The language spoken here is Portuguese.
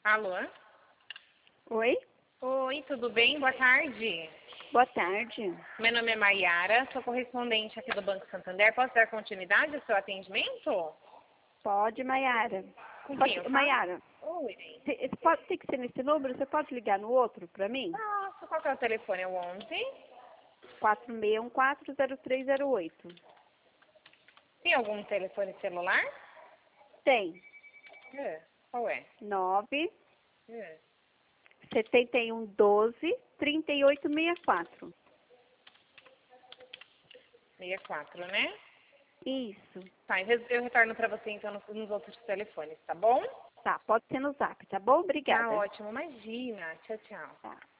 Alô? Oi? Oi, tudo bem? Boa tarde. Boa tarde. Meu nome é Maiara, sou correspondente aqui do Banco Santander. Posso dar continuidade ao seu atendimento? Pode, Maiara. Com quem eu falo? Maiara, Oi. tem que ser nesse número? Você pode ligar no outro para mim? Nossa, qual que é o telefone? É o 11? 46140308. Tem algum telefone celular? Tem. Qual é? 9 É. 7112 3864. 64, né? Isso. Tá, eu retorno para você então nos outros telefones, tá bom? Tá, pode ser no zap, tá bom? Tá Obrigada. ótimo, imagina. Tchau, tchau. Tá.